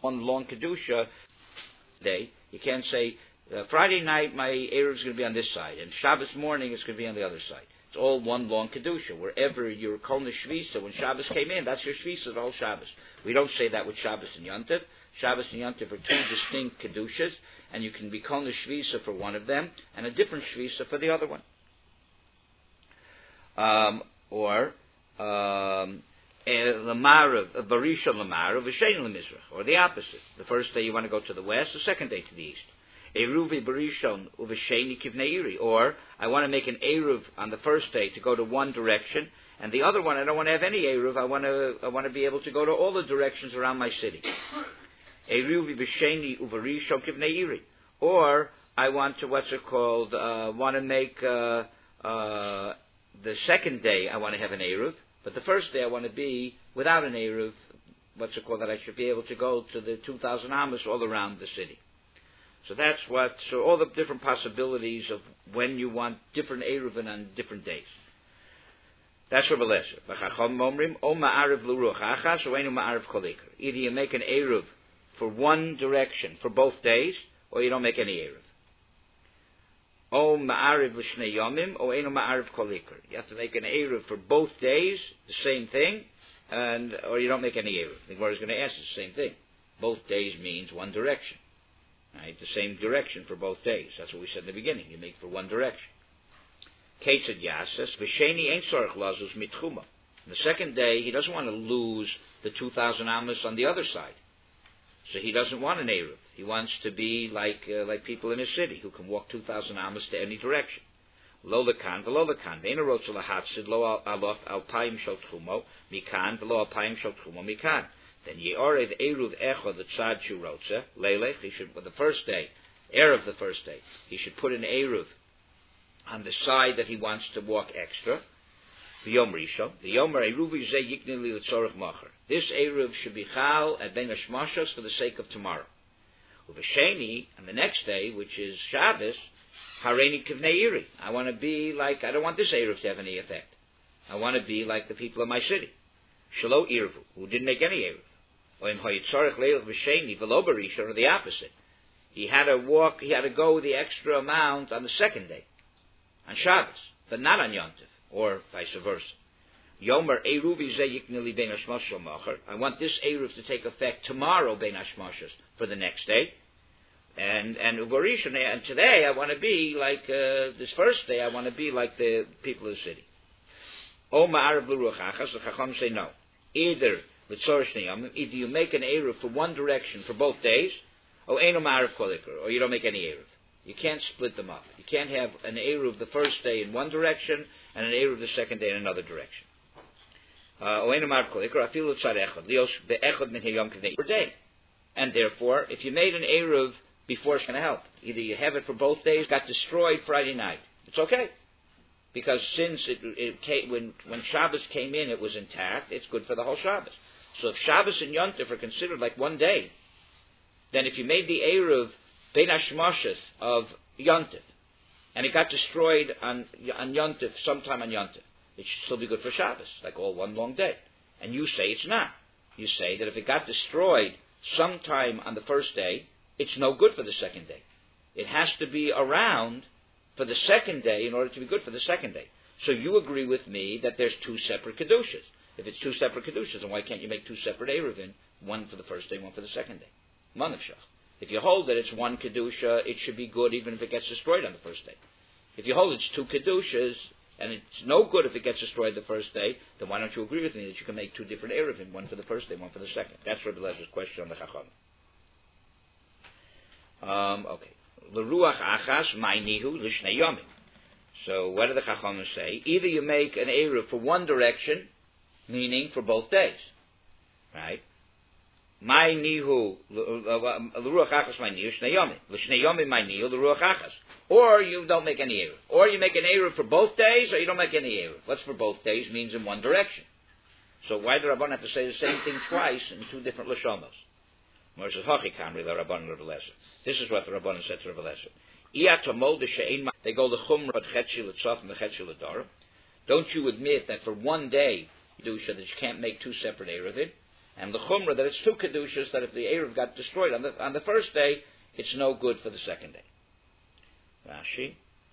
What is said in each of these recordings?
one long Kedusha day. You can't say, Friday night my Eruv is going to be on this side, and Shabbos morning it's going to be on the other side. It's all one long Kedusha. Wherever you're Kol Shvisa, when Shabbos came in, that's your Shvisa the whole Shabbos. We don't say that with Shabbos and Yontif. Shabbos and Yontif are two distinct Kedushas, and you can be Kol Shvisa for one of them, and a different Shvisa for the other one. Or Lamarav, Barisha Lamarav, Vishain Lemizrach, or the opposite. The first day you want to go to the west, the second day to the east. Eruvi Barishon Uvesheni Kivneiri, or I want to make an Eruv on the first day to go to one direction, and the other one I don't want to have any Eruv. I want to be able to go to all the directions around my city. Eruvi Besheni Uvarishon Kivneiri, or I want to want to make the second day I want to have an Eruv, but the first day I want to be without an Eruv. That I should be able to go to the 2,000 Amos all around the city. So all the different possibilities of when you want different Eruvin on different days. That's Rabbi Eliezer. Either you make an Eruv for one direction for both days, or you don't make any Eruv. You have to make an Eruv for both days, the same thing, or you don't make any Eruv. The Gemara is going to ask the same thing. Both days means one direction. Right, the same direction for both days. That's what we said in the beginning. You make for one direction. Ketzad Yasas, V'sheni ein tzorich lazus mitchuma. The second day, he doesn't want to lose the 2,000 Amos on the other side. So he doesn't want an Eruv. He wants to be like people in his city who can walk 2,000 Amos to any direction. Lo lekan v'lo lekan. Ve'ena rotza lahatzid lo alof alpayim shel tchumo mikan v'lo alpayim shel tchumo mikan. Then Ye'orev Eruv Echad the Tzad Shurotze Leilech. He should, the first day, Erev the first day, he should put an Eruv on the side that he wants to walk extra. V'yom Rishon, V'yom Eruv Yizeh Yiknei Li L'Tzorech Macher. This Eruv should be Chal at Ben Hashmashos for the sake of tomorrow. Uv'Sheni, and the next day, which is Shabbos, Hareini Kivnei Iri. I want to be like, I don't want this Eruv to have any effect. I want to be like the people of my city. Shelo Irvu, who didn't make any Eruv. Or the opposite. He had to go the extra amount on the second day, on Shabbos, but not on Yontif, or vice versa. Yomer Eruv Yiknili Ben Hashmashos Macher. I want this Eruv to take effect tomorrow, Ben Hashmashos, for the next day. And Ubarishon, and today I want to be like, this first day I want to be like the people of the city. O Ma'arav L'Ruach Achas, the Chacham say no. Either you make an Eruv for one direction for both days, or you don't make any Eruv. You can't split them up. You can't have an Eruv the first day in one direction, and an Eruv the second day in another direction. And therefore, if you made an Eruv before, it's going to help. Either you have it for both days, got destroyed Friday night. It's okay. Because since when Shabbos came in, it was intact, it's good for the whole Shabbos. So if Shabbos and Yontif are considered like one day, then if you made the Eruv Ben Hashmashos of Yontif, and it got destroyed on Yontif, sometime on Yontif, it should still be good for Shabbos, like all one long day. And you say it's not. You say that if it got destroyed sometime on the first day, it's no good for the second day. It has to be around for the second day in order to be good for the second day. So you agree with me that there's two separate Kedushas. If it's two separate Kedushas, then why can't you make two separate Eruvin, one for the first day, one for the second day? Manavshach. If you hold that it's one Kedusha, it should be good even if it gets destroyed on the first day. If you hold it's two Kedushas, and it's no good if it gets destroyed the first day, then why don't you agree with me that you can make two different Eruvin, one for the first day, one for the second? That's Rabbi Eliezer question on the Chacham. Okay. L'ruach achas ma'inihu l'shnei yomim. So what do the Chachamim say? Either you make an Eruv for one direction, meaning for both days, right? Ma'inihu l'ruach achas ma'inihu l'shnei yomim. L'shnei yomim ma'inihu l'ruach achas. Or you don't make any Eruv. Or you make an Eruv for both days, or you don't make any Eruv. What's for both days means in one direction. So why do Rabban have to say the same thing twice in two different Lashomos? This is what the Rabbanan said to Rabbi Eliezer. They go the Chumrah but Chetzi L'Tzof and the Chetzi L'Dor. Don't you admit that for one day you do so that you can't make two separate Eruvin? And the Chumrah, that it's 2 Kedushas, that if the Erev got destroyed on the first day, it's no good for the second day. Rashi.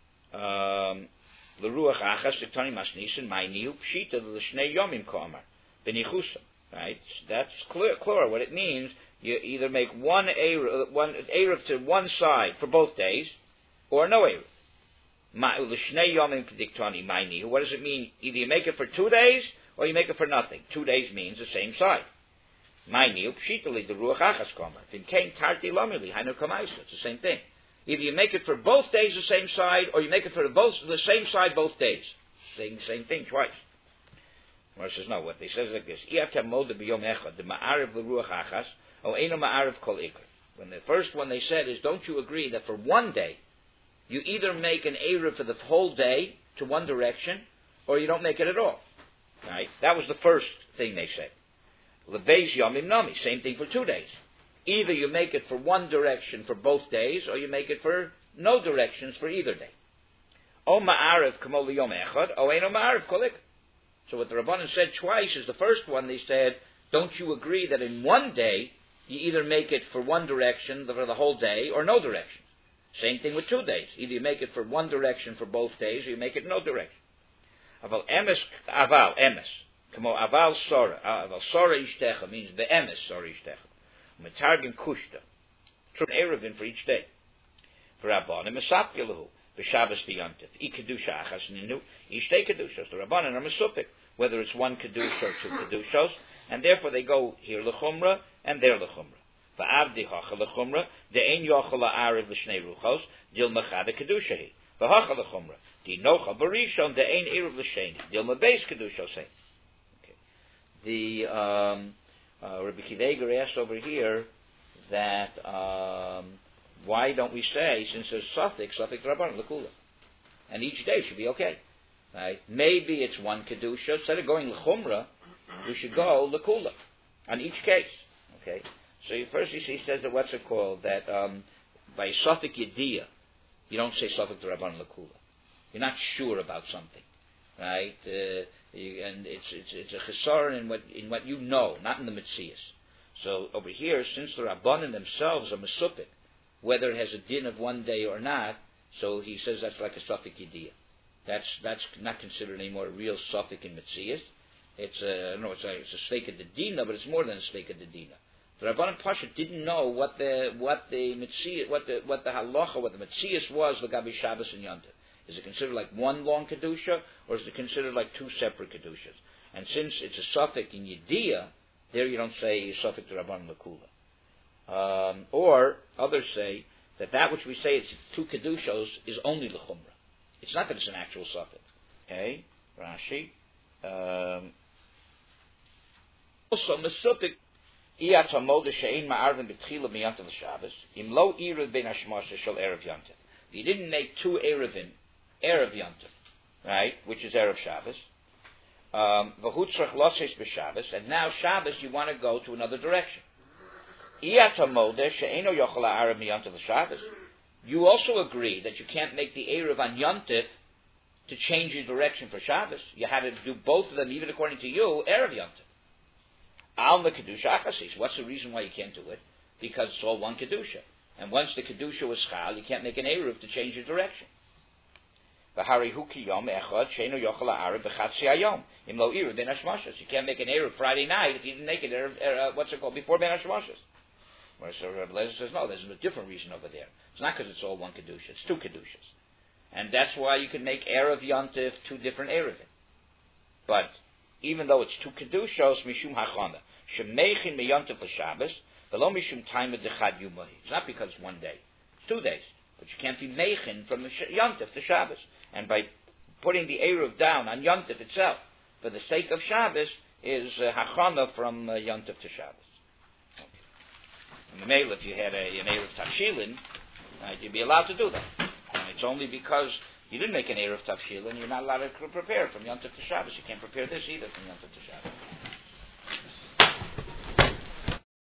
L'ruach achas diktani masnisin ma'iniu pshita l'shnei yomim k'amar b'nichusa. Right? That's clear. What it means, you either make one Erev to one side for both days, or no Erev. L'shnei yomim diktani ma'iniu. What does it mean? Either you make it for 2 days, or you make it for nothing. 2 days means the same side. Ma'iniu pshita l'ruach achas k'amar. V'imkein tarti lomili hainu k'maisa. It's the same thing. Either you make it for both days the same side, or you make it for the same side both days. Saying the same thing twice. Mar says, no, what they say is like this. When the first one they said is, don't you agree that for one day, you either make an Erev for the whole day to one direction, or you don't make it at all. Right? That was the first thing they said. Lebeis yomim nami, same thing for 2 days. Either you make it for one direction for both days, or you make it for no directions for either day. O ma'arev kamo liyom echad, o eino ma'arev kolik. So what the Rabbanan said twice is the first one they said, don't you agree that in one day, you either make it for one direction for the whole day, or no direction. Same thing with 2 days. Either you make it for one direction for both days, or you make it no direction. Aval emes. Kamo aval sora. Aval sora ishtecha means the emes sora ishtecha. Metargim kushta. True Erevin for each day. For Rabbanim Mesapkilahu. B'Shabbos v'Yontif. I Kedusha achas ninu. Ishtei Kedushos. The Rabbanim are Mesupik. Whether it's one Kedusha or 2 Kedushos. And therefore they go here l'chumra and there l'chumra. V'avdi hacha l'chumra. De'ein yochel ha'arev l'shnei ruchos. Dil mechada Kedusha hi. V'hacha l'chumra. Di nocha barishon. De'ein erev l'sheni. Dil mebeis Kedushos hi. The Rabbi Akiva Eiger asked over here that why don't we say, since there's suffix Rabbanan L'Kula, and each day should be okay, right? Maybe it's one kedusha. Instead of going l'chumra, we should go L'Kula on each case. Okay. So first he says that what's it called, that by suffix yediyah, you don't say suffix Rabbanan L'Kula. You're not sure about something, right? And it's a chesaron in what you know, not in the Metzias. So over here, since the Rabbanan themselves are mesupik, whether it has a din of one day or not, so he says that's like a suffix yediyah. That's not considered anymore a real suffix in Metzias. It's a sveika dedina, but it's more than a sveika dedina. The Rabbanan Pasha didn't know what the Metzias, what the halacha, what the Metzias was l'gabi Shabbos and Yontif. Is it considered like one long kedusha, or is it considered like 2 separate kedushas? And since it's a suffix in yediyah, there you don't say suffix to Rabbanan L'Kula. Or others say that which we say it's 2 kedushos is only l'chumra. It's not that it's an actual suffix. Okay, Rashi. Also, mesupik iyat hamod she'ein ma'arvin b'tchila miyantav l'Shabbos im lo irid ben hashmosha shel erev yantav. You didn't make 2 erevin Erev Yontif, right, which is Erev Shabbos. V'hutzrach loses b'Shabbos, and now Shabbos you want to go to another direction. Iyat hamodeh she'eno yochel ha'arev miyontif l'Shabbos. You also agree that you can't make the Erev on Yontif to change your direction for Shabbos. You had to do both of them, even according to you, Erev Yontif. Al Kedusha Achasis. What's the reason why you can't do it? Because it's all one Kedusha. And once the Kedusha was Chal, you can't make an Erev to change your direction. You can't make an Erev Friday night if you didn't make it before Ben Hashmoshes. Whereas Rabbi Lezer says, no, there's a different reason over there. It's not because it's all one Kedusha, it's 2 Kedushas. And that's why you can make Erev Yontif 2 different Erevim. But even though it's 2 Kedushos, Mishum Hachana, Shemechin Meyontif L'Shabbos, V'lo Mishum Taima Dechad Yumahi. It's not because it's 1 day, it's 2 days. But you can't be Mechin from Yontif to Shabbos. And by putting the Erev down on Yontif itself, for the sake of Shabbos, is Hachana from Yontif to Shabbos. Okay. And if you had an Erev Tavshilin, you'd be allowed to do that. And it's only because you didn't make an Erev Tavshilin, you're not allowed to prepare from Yontif to Shabbos. You can't prepare this either from Yontif to Shabbos.